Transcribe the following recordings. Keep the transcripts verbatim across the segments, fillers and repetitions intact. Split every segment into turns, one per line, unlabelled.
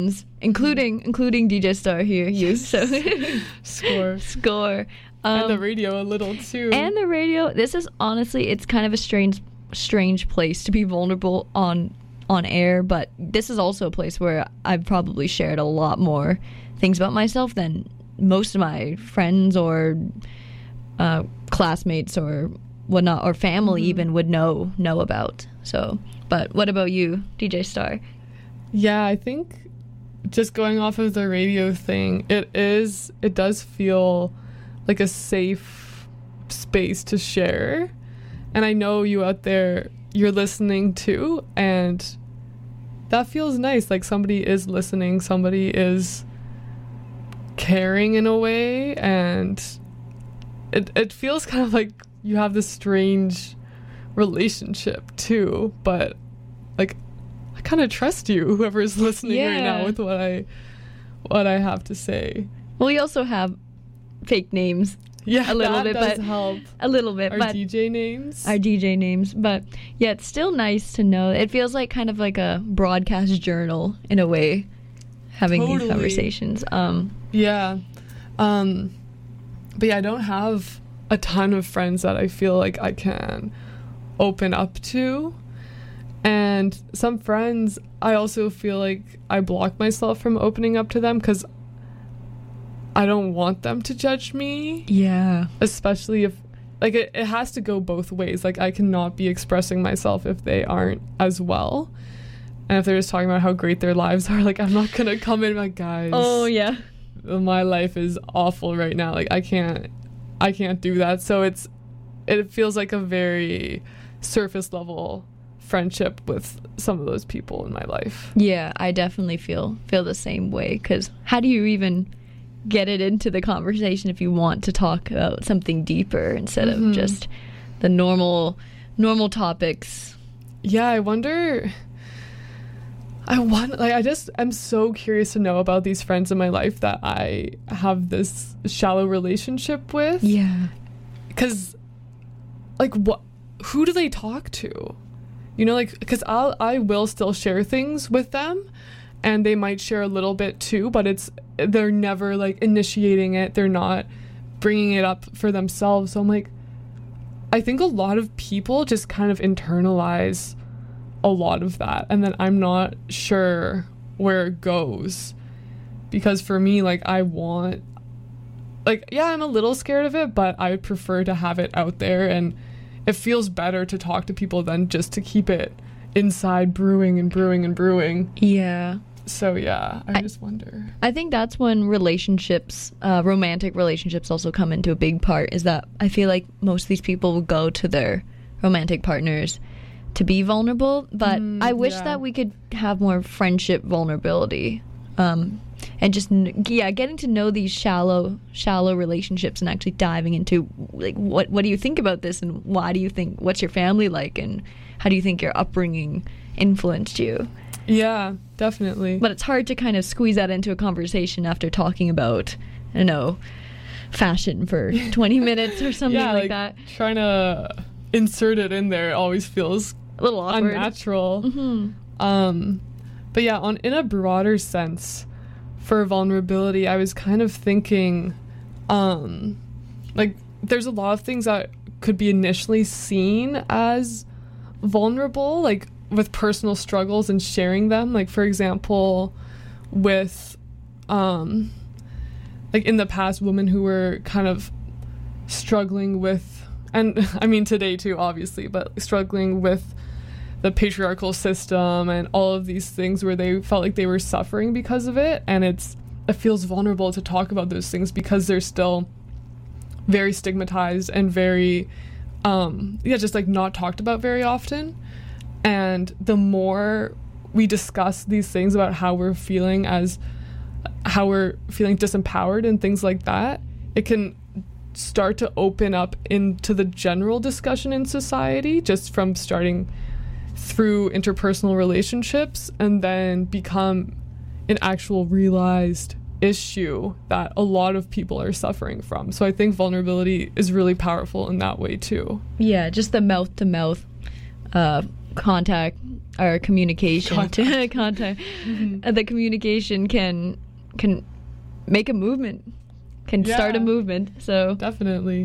including including D J Star here, you. So
Score.
Score. Um,
and the radio a little too.
And the radio. This is honestly, it's kind of a strange, strange place to be vulnerable on on air, but this is also a place where I've probably shared a lot more things about myself than most of my friends or uh, classmates or whatnot, or family mm-hmm. even would know know about. So, but what about you, D J Star?
Yeah, I think just going off of the radio thing, it is, it does feel like a safe space to share. And I know you out there, you're listening too, and that feels nice. Like somebody is listening, somebody is caring in a way, and it it feels kind of like you have this strange relationship too, but like I kind of trust you, whoever's listening
yeah.
right now, with what I what I have to say.
Well, we also have fake names.
Yeah,
a little
that
bit,
does
but
help.
A little bit,
our
but
D J names.
Our D J names, but yeah, it's still nice to know. It feels like kind of like a broadcast journal in a way, having
totally.
these conversations. Um,
yeah, um, but yeah, I don't have a ton of friends that I feel like I can open up to, and some friends I also feel like I block myself from opening up to them because I don't want them to judge me.
Yeah.
Especially if, like, it, it has to go both ways. Like, I cannot be expressing myself if they aren't as well. And if they're just talking about how great their lives are, like, I'm not going to come in like, guys.
Oh, yeah.
My life is awful right now. Like, I can't, I can't do that. So it's, it feels like a very surface level friendship with some of those people in my life.
Yeah, I definitely feel, feel the same way. Because how do you even get it into the conversation if you want to talk about something deeper instead mm-hmm. of just the normal normal topics?
Yeah, I wonder I want like I just I'm so curious to know about these friends in my life that I have this shallow relationship with.
Yeah.
Cuz like what who do they talk to? You know, like cuz I'll I will still share things with them, and they might share a little bit too, but it's they're never like initiating it. They're not bringing it up for themselves. So I'm like, I think a lot of people just kind of internalize a lot of that, and then I'm not sure where it goes, because for me, like, I want, like, yeah, I'm a little scared of it, but I would prefer to have it out there, and it feels better to talk to people than just to keep it inside brewing and brewing and brewing.
Yeah.
So yeah, I,
I
just wonder.
I think that's when relationships, uh, romantic relationships also come into a big part, is that I feel like most of these people will go to their romantic partners to be vulnerable, but mm, I wish yeah. that we could have more friendship vulnerability. Um, and just, yeah, getting to know these shallow, shallow relationships and actually diving into, like, what, what do you think about this, and why do you think, what's your family like, and how do you think your upbringing influenced you?
Yeah, definitely.
But it's hard to kind of squeeze that into a conversation after talking about, I don't know, fashion for twenty minutes or something
yeah,
like,
like
that.
Trying to insert it in there always feels
a little awkward.
Unnatural.
Mm-hmm.
Um, but yeah, on in a broader sense, for vulnerability, I was kind of thinking, um, like, there's a lot of things that could be initially seen as vulnerable, like with personal struggles and sharing them. Like, for example, with, um, like in the past, women who were kind of struggling with, and I mean today too, obviously, but struggling with the patriarchal system and all of these things where they felt like they were suffering because of it. And it's, it feels vulnerable to talk about those things because they're still very stigmatized and very, um, yeah, just like not talked about very often. And the more we discuss these things about how we're feeling as, how we're feeling disempowered and things like that, it can start to open up into the general discussion in society, just from starting through interpersonal relationships and then become an actual realized issue that a lot of people are suffering from. So I think vulnerability is really powerful in that way too.
Yeah, just the mouth to mouth uh contact or communication
Contact.
to contact
Mhm.
uh, the communication can can make a movement, can start a
Yeah.
movement. So
Definitely.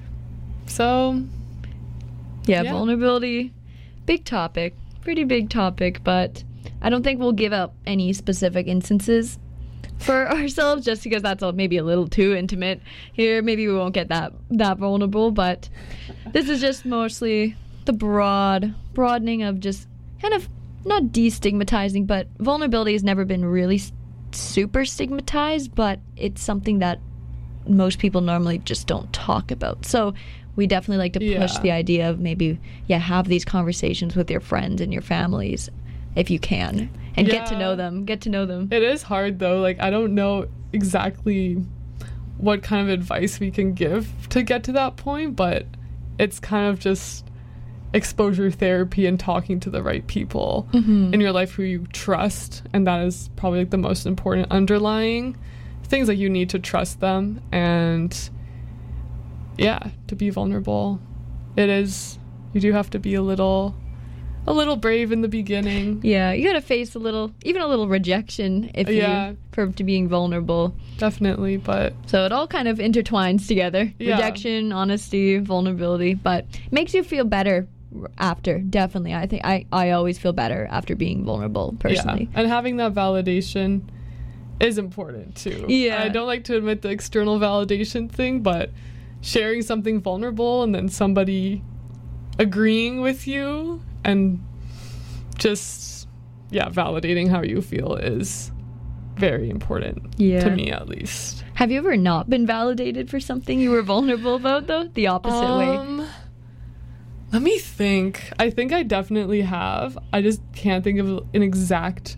So,
yeah,
Yeah.
vulnerability, big topic, pretty big topic, but I don't think we'll give out any specific instances for ourselves just because that's a, maybe a little too intimate here. Maybe we won't get that that vulnerable, but this is just mostly the broad broadening of just kind of not destigmatizing, but vulnerability has never been really s- super stigmatized, but it's something that most people normally just don't talk about. So we definitely like to push
Yeah.
the idea of maybe, yeah, have these conversations with your friends and your families if you can, and get to
Yeah.
know them, get to know them.
it is hard though. Like, I don't know exactly what kind of advice we can give to get to that point, but it's kind of just exposure therapy and talking to the right people
Mhm.
in your life who you trust. And that is probably like the most important underlying things. Like, you need to trust them, and yeah, to be vulnerable, it is, you do have to be a little a little brave in the beginning.
Yeah, you gotta face a little, even a little rejection if
Yeah.
you for to being vulnerable.
Definitely, but
So it all kind of intertwines together.
Yeah.
Rejection, honesty, vulnerability, but it makes you feel better after. Definitely, I think I I always feel better after being vulnerable personally.
yeah, and having that validation is important too.
Yeah.
I don't like to admit the external validation thing, but sharing something vulnerable and then somebody agreeing with you and just, yeah, validating how you feel is very important.
Yeah.
To me, at least.
Have you ever not been validated for something you were vulnerable about though? The opposite way.
Um, let me think. I think I definitely have. I just can't think of an exact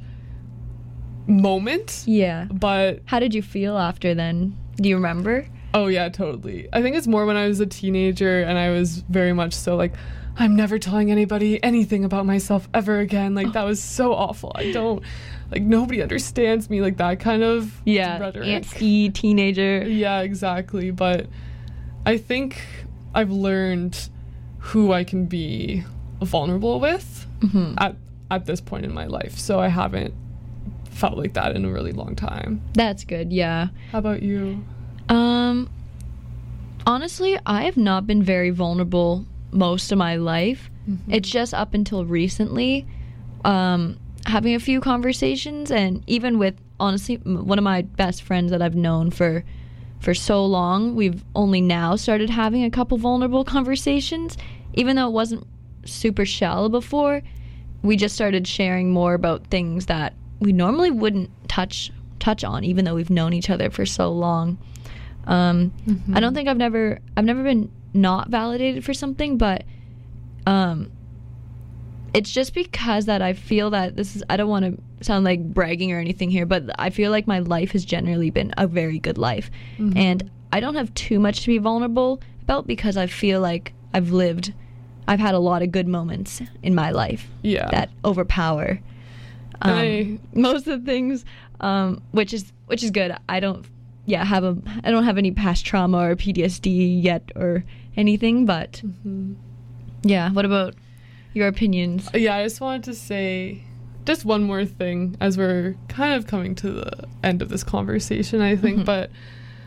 moment.
Yeah.
But
How did you feel after then? Do you remember?
oh yeah, totally. I think it's more when I was a teenager and I was very much so like, I'm never telling anybody anything about myself ever again. Like, that was so awful. I don't, like, nobody understands me, like that kind of
Yeah.
rhetoric.
Antsy teenager.
Yeah, exactly. But I think I've learned who I can be vulnerable with
Mhm.
at at this point in my life. So I haven't felt like that in a really long time.
That's good. Yeah.
How about you?
Um honestly, I have not been very vulnerable most of my life.
Mm-hmm.
It's just up until recently, um, having a few conversations, and even with honestly m- one of my best friends that I've known for for so long, we've only now started having a couple vulnerable conversations. Even though it wasn't super shallow before, we just started sharing more about things that we normally wouldn't touch touch on, even though we've known each other for so long. Um,
Mhm.
I don't think I've never I've never been not validated for something, but um, it's just because that I feel that this is, I don't want to sound like bragging or anything here, but I feel like my life has generally been a very good life.
Mhm.
And I don't have too much to be vulnerable about because I feel like I've lived, I've had a lot of good moments in my life
Yeah.
that overpower um,
And I-
most of the things, um, which is which is good. I don't, yeah, have a I don't have any past trauma or P T S D yet or anything, but
Mhm.
yeah. What about your opinions?
Yeah, I just wanted to say just one more thing as we're kind of coming to the end of this conversation, I think.
Mhm.
But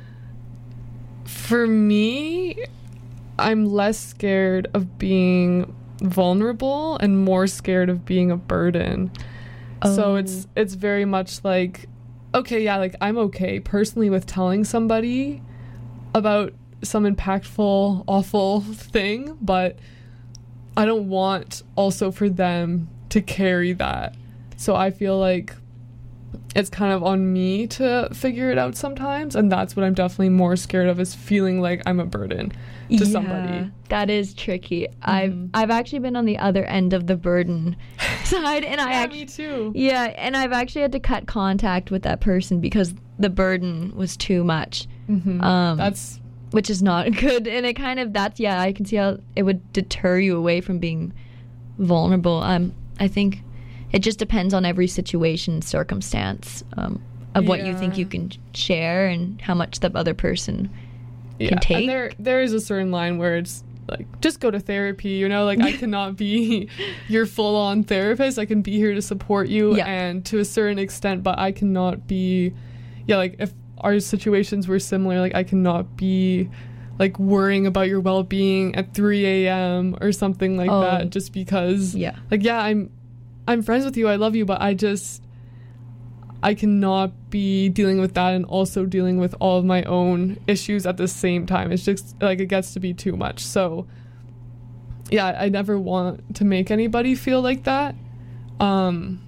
for me, I'm less scared of being vulnerable and more scared of being a burden. So
Oh.
it's it's very much like, okay, yeah, like I'm okay personally with telling somebody about some impactful, awful thing, but I don't want also for them to carry that. So I feel like it's kind of on me to figure it out sometimes, and that's what I'm definitely more scared of, is feeling like I'm a burden to
Yeah,
somebody.
that is tricky. I've
Mhm.
I've actually been on the other end of the burden side, and I
Yeah,
actually
me too.
yeah, and I've actually had to cut contact with that person because the burden was too much.
Mhm.
Um,
That's
which is not good, and it kind of that's yeah I can see how it would deter you away from being vulnerable. um I think it just depends on every situation, circumstance, um of what you think
Yeah.
you can share and how much the other person
yeah.
can take.
And there there is a certain line where it's like, just go to therapy, you know? Like, I cannot be your full-on therapist. I can be here to support you,
yeah.
and to a certain extent, but I cannot be, yeah, like, if our situations were similar, like, I cannot be, like, worrying about your well-being at three a.m. or something like
oh,
that, just because,
yeah.
like, yeah, I'm, I'm friends with you, I love you, but I just, I cannot be dealing with that and also dealing with all of my own issues at the same time. It's just like it gets to be too much. So yeah, I never want to make anybody feel like that. Um,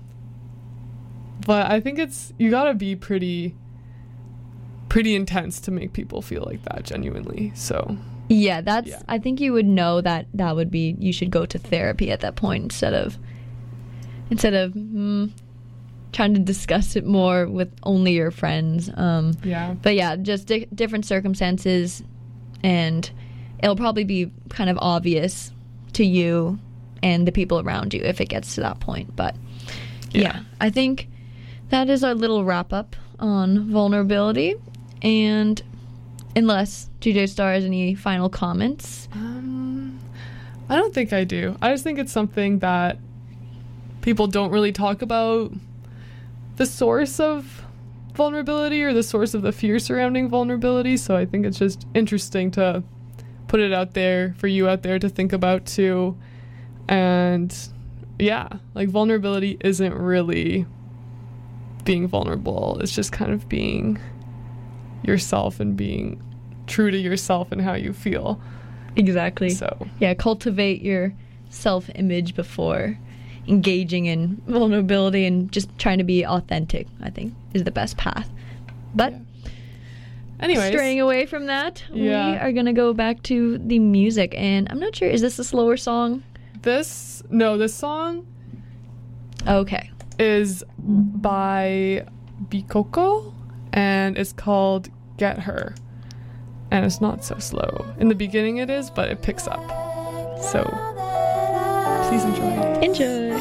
but I think it's, you gotta be pretty, pretty intense to make people feel like that genuinely. So
yeah, that's,
yeah.
I think you would know that that would be, you should go to therapy at that point instead of, instead of, mm, trying to discuss it more with only your friends. Um,
yeah.
But yeah, just di- different circumstances, and it'll probably be kind of obvious to you and the people around you if it gets to that point. But yeah, yeah I think that is our little wrap up on vulnerability. And unless G J Star has any final comments.
Um, I don't think I do. I just think it's something that people don't really talk about. The source of vulnerability or the source of the fear surrounding vulnerability. So I think it's just interesting to put it out there for you out there to think about too. And yeah, like vulnerability isn't really being vulnerable. It's just kind of being yourself and being true to yourself and how you feel.
Exactly.
So
yeah, cultivate your self-image before engaging in vulnerability, and just trying to be authentic, I think, is the best path. But
yeah. Anyways,
straying away from that,
yeah.
we are going to go back to the music. And I'm not sure, is this a slower song?
This, no, this song
okay.
is by Bikoko, and it's called Get Her. And it's not so slow. In the beginning it is, but it picks up. So please enjoy.
Enjoy.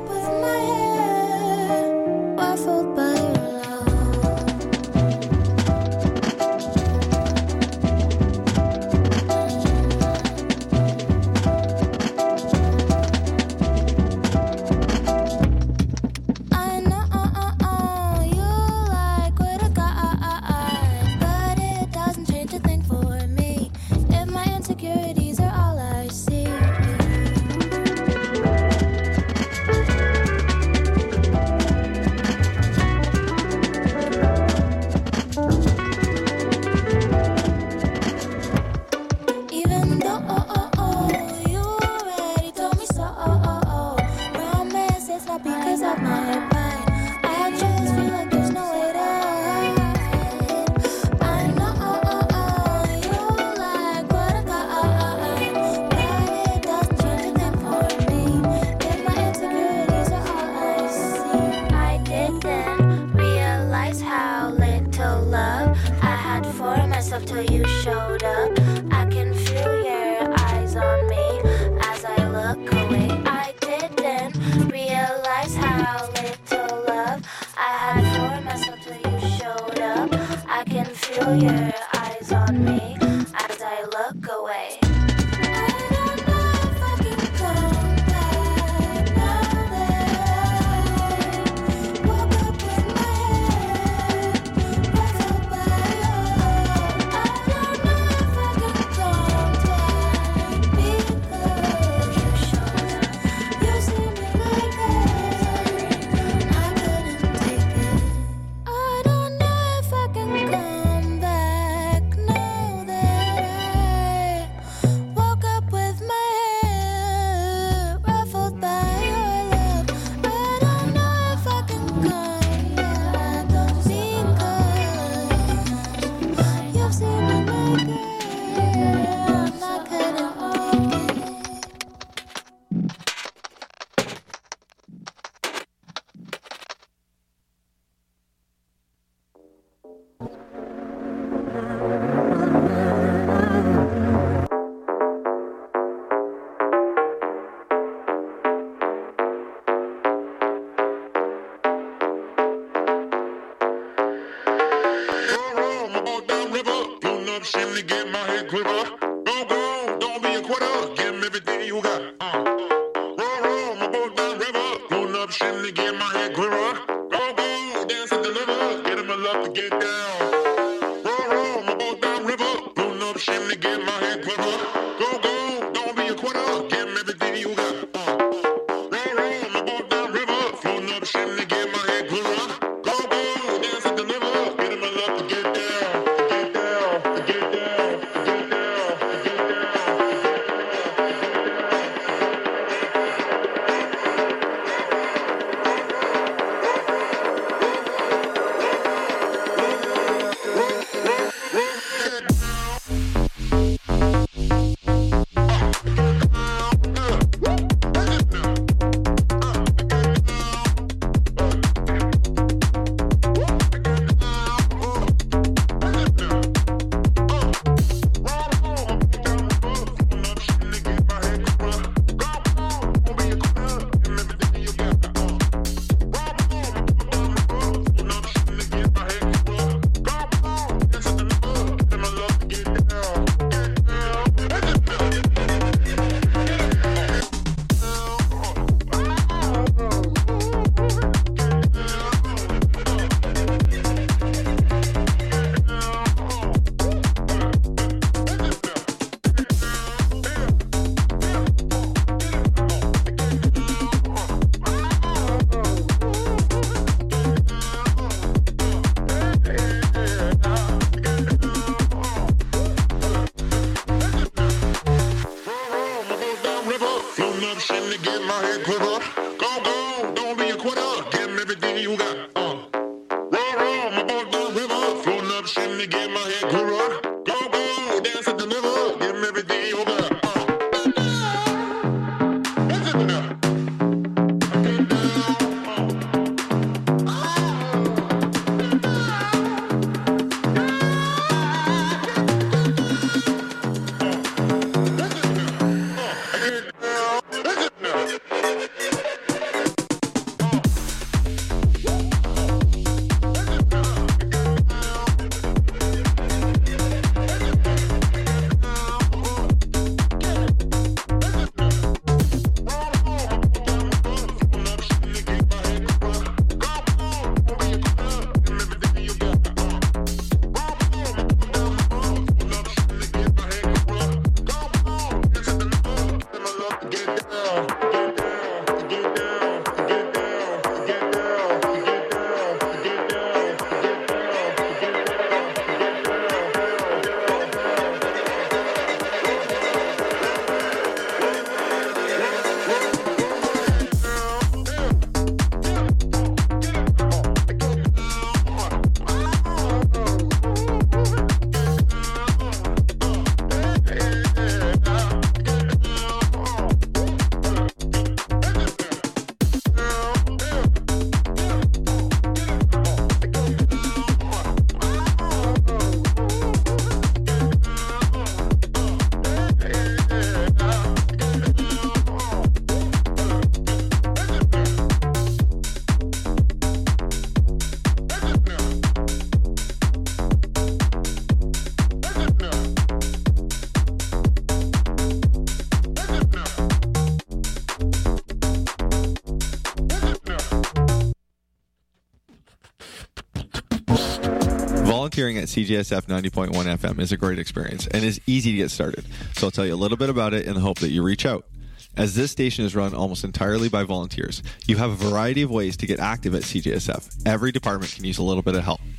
Till you showed up, I can feel your eyes on me as I look away. I didn't realize how little love I had for myself till you showed up. I can feel your eyes on me as I look away.
Shimmy, get my head quiver. Go, go, don't be a quitter. love to get down. Roll, roll, my boat down river. Pulling up chimney, get my head quiver. Go, go, don't be a quitter. Give me everything you got. Uh. Roll, roll, my boat down river. Pulling up chimney, get my head quiver. Go, go, dance at the river. Get my love to get down. Get down, to get down, to get down, to get down.
Volunteering at C J S F ninety point one F M is a great experience and is easy to get started, so I'll tell you a little bit about it in the hope that you reach out. As this station is run almost entirely by volunteers, you have a variety of ways to get active at C J S F. Every department can use a little bit of help.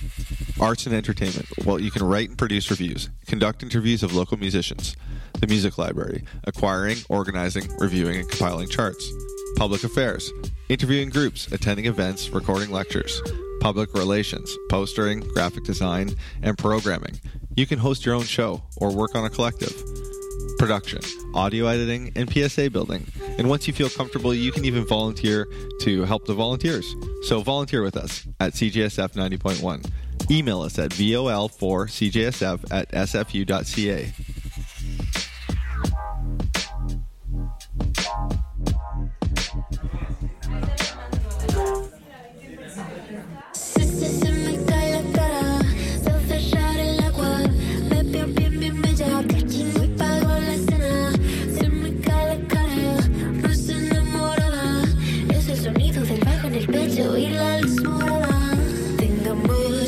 Arts and entertainment. Well, you can write and produce reviews, conduct interviews of local musicians, the music library, acquiring, organizing, reviewing, and compiling charts. Public affairs. Interviewing groups, attending events, recording lectures. Public relations, postering, graphic design, and programming. You can host your own show or work on a collective. Production, audio editing, and P S A building. And once you feel comfortable, you can even volunteer to help the volunteers. So volunteer with us at C J S F ninety point one. Email us at V O L four C J S F at S F U dot C A.
Y la luz morada, tengan voz.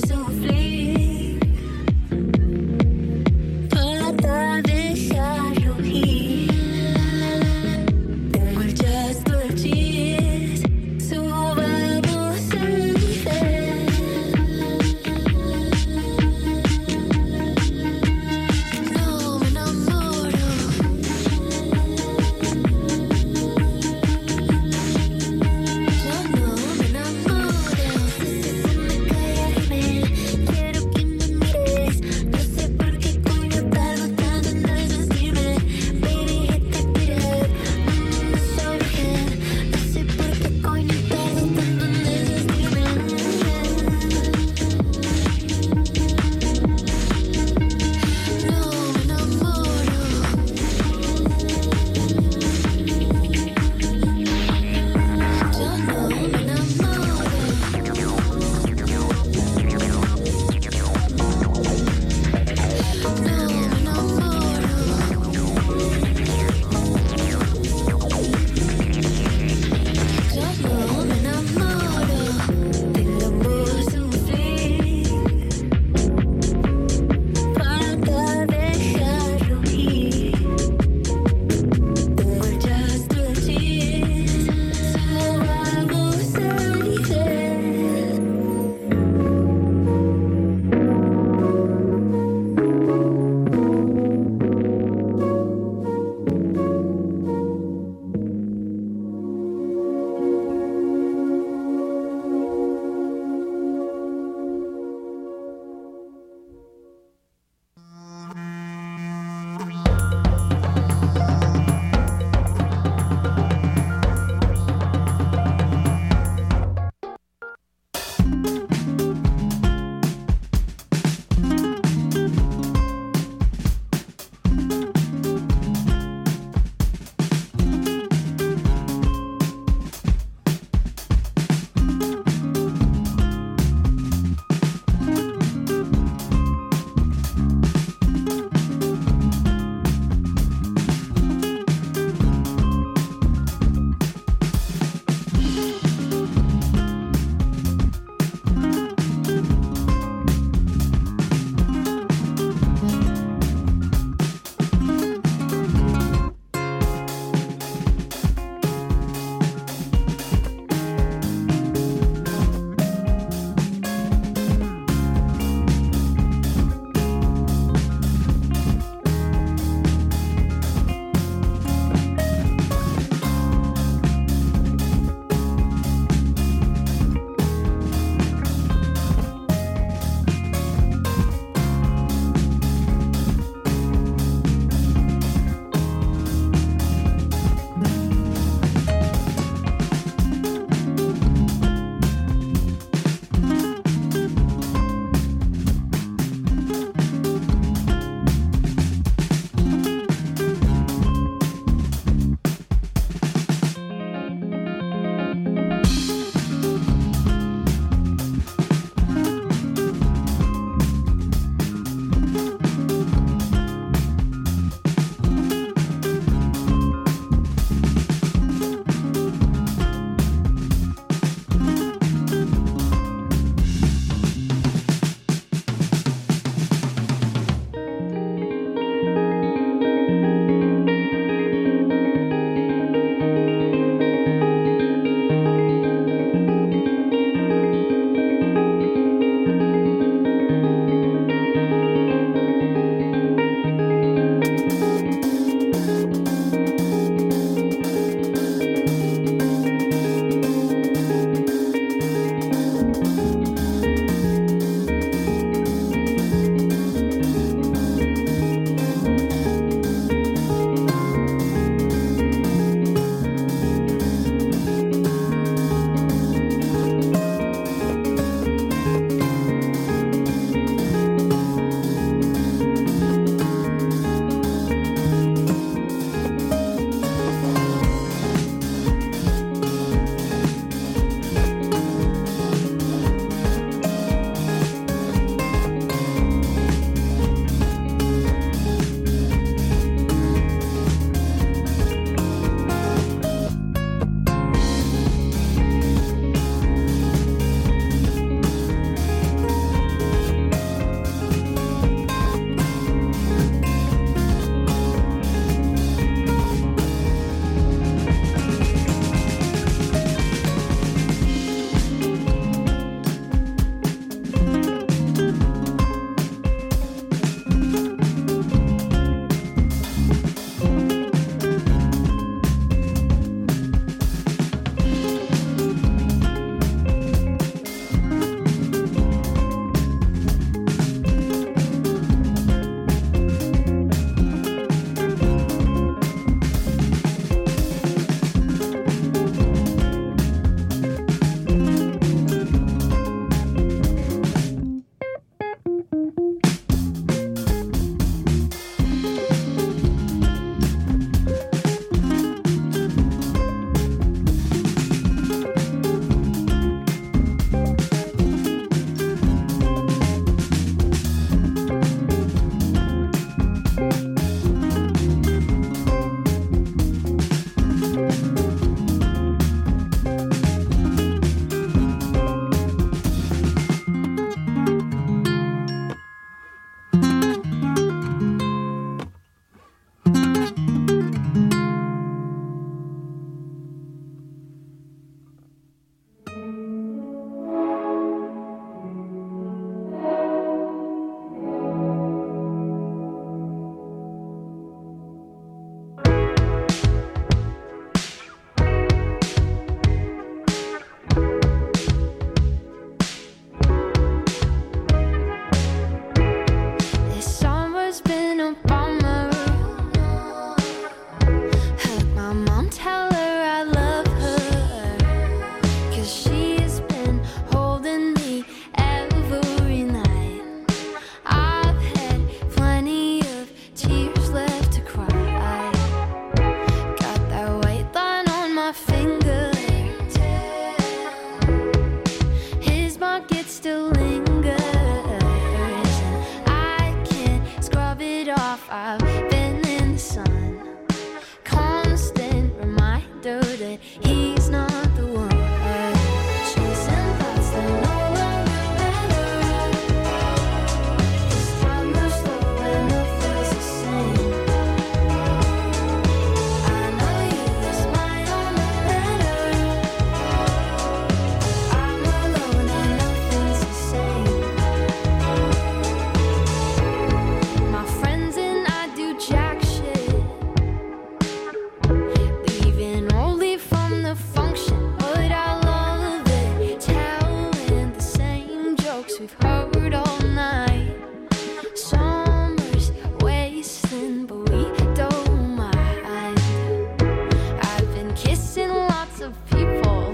out all night. Summer's wasting, but we don't mind. I've been kissing lots of people,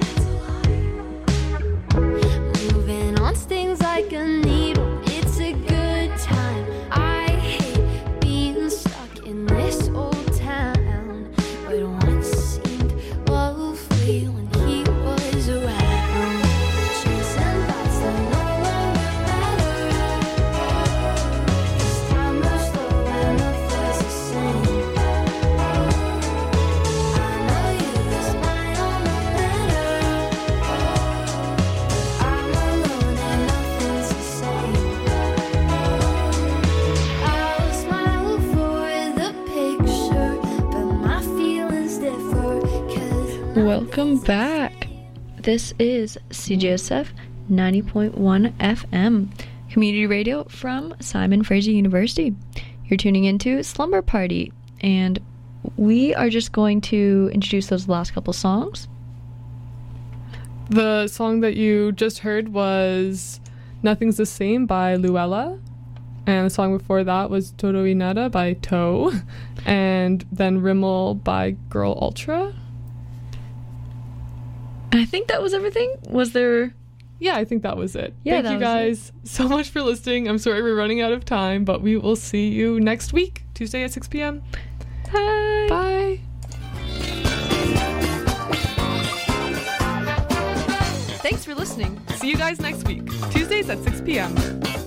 moving on stings like a needle. It's a good time. I hate being stuck in this old town, but once seemed lovely when he was around. Chasing thoughts that no longer matter. This time goes slow and nothing's the same. I know you was mine on the better. I'm alone and nothing's the same. I'll smile for the picture, but my feelings differ. 'Cause
Welcome back. This is C J S F ninety point one F M, community radio from Simon Fraser University. You're tuning into Slumber Party, and we are just going to introduce those last couple songs.
The song that you just heard was Nothing's the Same by Luella. And the song before that was Todo y Nada by Toe. And then Rimmel by Girl Ultra.
I think that was everything. Was there...
Yeah, I think that was it.
Yeah,
Thank
that
you
was
guys so much for listening. I'm sorry we're running out of time, but we will see you next week, Tuesday at six p.m.
Bye.
Bye. Thanks for listening. See you guys next week, Tuesdays at six p.m.